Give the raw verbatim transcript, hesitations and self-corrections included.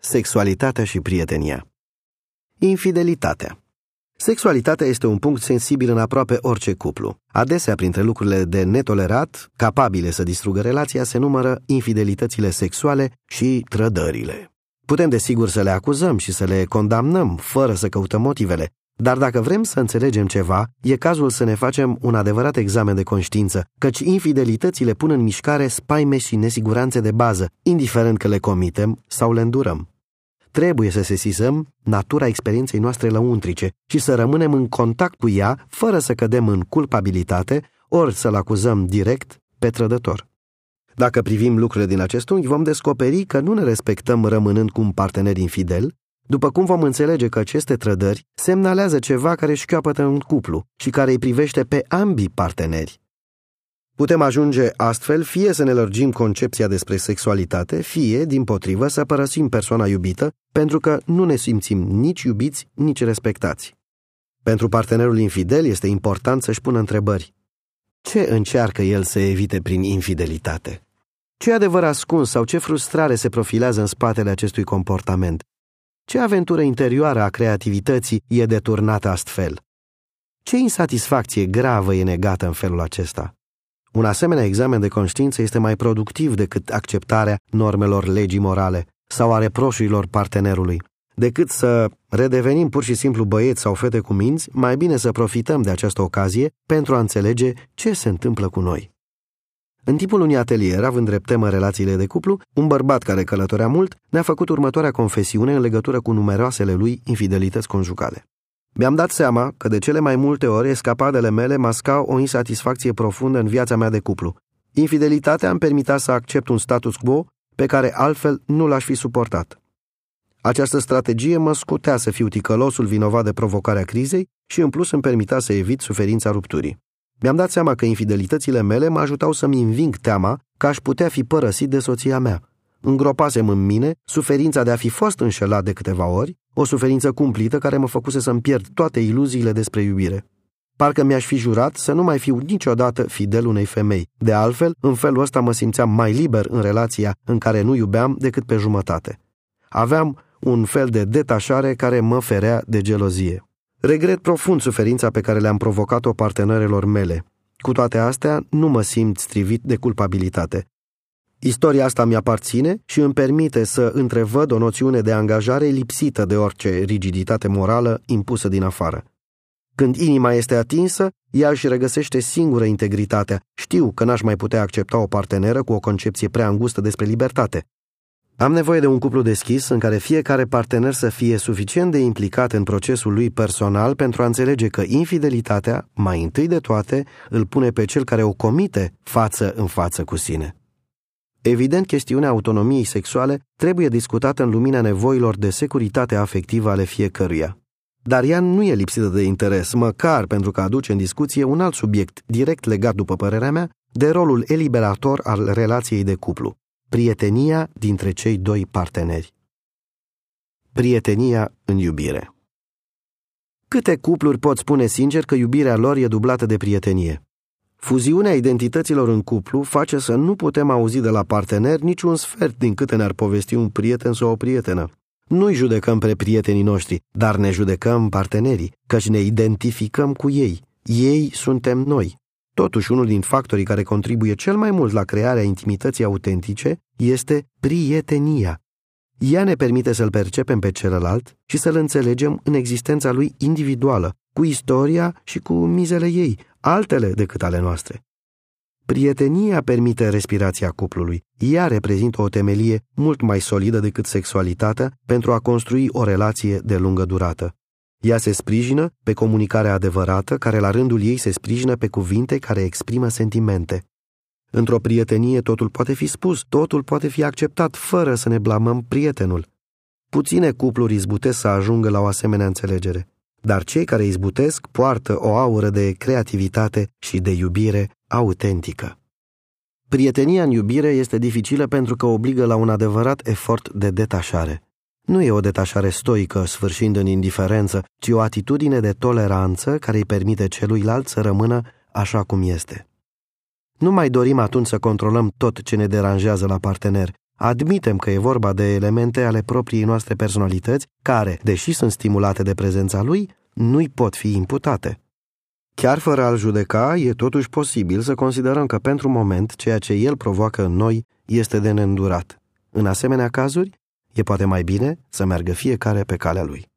Sexualitatea și prietenia. Infidelitatea. Sexualitatea este un punct sensibil în aproape orice cuplu. Adesea, printre lucrurile de netolerat, capabile să distrugă relația, se numără infidelitățile sexuale și trădările. Putem desigur să le acuzăm și să le condamnăm, fără să căutăm motivele, dar dacă vrem să înțelegem ceva, e cazul să ne facem un adevărat examen de conștiință, căci infidelitățile pun în mișcare spaime și nesiguranțe de bază, indiferent că le comitem sau le îndurăm. Trebuie să sesizăm natura experienței noastre lăuntrice și să rămânem în contact cu ea, fără să cădem în culpabilitate, ori să-l acuzăm direct pe trădător. Dacă privim lucrurile din acest unghi, vom descoperi că nu ne respectăm rămânând cu un partener infidel, după cum vom înțelege că aceste trădări semnalează ceva care șchioapătă în cuplu și care îi privește pe ambii parteneri. Putem ajunge astfel fie să ne lărgim concepția despre sexualitate, fie, dimpotrivă, să părăsim persoana iubită, pentru că nu ne simțim nici iubiți, nici respectați. Pentru partenerul infidel este important să-și pună întrebări. Ce încearcă el să evite prin infidelitate? Ce adevăr ascuns sau ce frustrare se profilează în spatele acestui comportament? Ce aventură interioară a creativității e deturnată astfel? Ce insatisfacție gravă e negată în felul acesta? Un asemenea examen de conștiință este mai productiv decât acceptarea normelor legii morale sau a reproșurilor partenerului. Decât să redevenim pur și simplu băieți sau fete cu minți, mai bine să profităm de această ocazie pentru a înțelege ce se întâmplă cu noi. În timpul unui atelier, având drept temă relațiile de cuplu, un bărbat care călătorea mult ne-a făcut următoarea confesiune în legătură cu numeroasele lui infidelități conjugale. Mi-am dat seama că de cele mai multe ori escapadele mele mascau o insatisfacție profundă în viața mea de cuplu. Infidelitatea îmi permitea să accept un status quo pe care altfel nu l-aș fi suportat. Această strategie mă scutea să fiu ticălosul vinovat de provocarea crizei și în plus îmi permitea să evit suferința rupturii. Mi-am dat seama că infidelitățile mele mă ajutau să-mi înving teama că aș putea fi părăsit de soția mea. Îngropasem în mine suferința de a fi fost înșelat de câteva ori, o suferință cumplită care mă făcuse să-mi pierd toate iluziile despre iubire. Parcă mi-aș fi jurat să nu mai fiu niciodată fidel unei femei. De altfel, în felul ăsta mă simțeam mai liber în relația în care nu iubeam decât pe jumătate. Aveam un fel de detașare care mă ferea de gelozie. Regret profund suferința pe care le-am provocat-o partenerelor mele. Cu toate astea, nu mă simt strivit de culpabilitate. Istoria asta mi-aparține și îmi permite să întrevăd o noțiune de angajare lipsită de orice rigiditate morală impusă din afară. Când inima este atinsă, ea își regăsește singură integritatea. Știu că n-aș mai putea accepta o parteneră cu o concepție prea îngustă despre libertate. Am nevoie de un cuplu deschis în care fiecare partener să fie suficient de implicat în procesul lui personal pentru a înțelege că infidelitatea, mai întâi de toate, îl pune pe cel care o comite față în față cu sine. Evident, chestiunea autonomiei sexuale trebuie discutată în lumina nevoilor de securitate afectivă ale fiecăruia. Dar ea nu e lipsită de interes, măcar pentru că aduce în discuție un alt subiect, direct legat, după părerea mea, de rolul eliberator al relației de cuplu, prietenia dintre cei doi parteneri. Prietenia în iubire. Câte cupluri pot spune sincer că iubirea lor e dublată de prietenie? Fuziunea identităților în cuplu face să nu putem auzi de la partener niciun sfert din câte ne-ar povesti un prieten sau o prietenă. Nu-i judecăm pe prietenii noștri, dar ne judecăm partenerii, căci ne identificăm cu ei. Ei suntem noi. Totuși, unul din factorii care contribuie cel mai mult la crearea intimității autentice este prietenia. Ea ne permite să-l percepem pe celălalt și să-l înțelegem în existența lui individuală, cu istoria și cu mizele ei, altele decât ale noastre. Prietenia permite respirația cuplului. Ea reprezintă o temelie mult mai solidă decât sexualitatea pentru a construi o relație de lungă durată. Ea se sprijină pe comunicarea adevărată, care la rândul ei se sprijină pe cuvinte care exprimă sentimente. Într-o prietenie totul poate fi spus, totul poate fi acceptat, fără să ne blamăm prietenul. Puține cupluri izbutesc să ajungă la o asemenea înțelegere, dar cei care izbutesc poartă o aură de creativitate și de iubire autentică. Prietenia în iubire este dificilă pentru că obligă la un adevărat efort de detașare. Nu e o detașare stoică, sfârșind în indiferență, ci o atitudine de toleranță care îi permite celuilalt să rămână așa cum este. Nu mai dorim atunci să controlăm tot ce ne deranjează la partener. admitem că e vorba de elemente ale propriei noastre personalități care, deși sunt stimulate de prezența lui, nu-i pot fi imputate. Chiar fără a-l judeca, e totuși posibil să considerăm că pentru moment ceea ce el provoacă în noi este de neîndurat. În asemenea cazuri, e poate mai bine să meargă fiecare pe calea lui.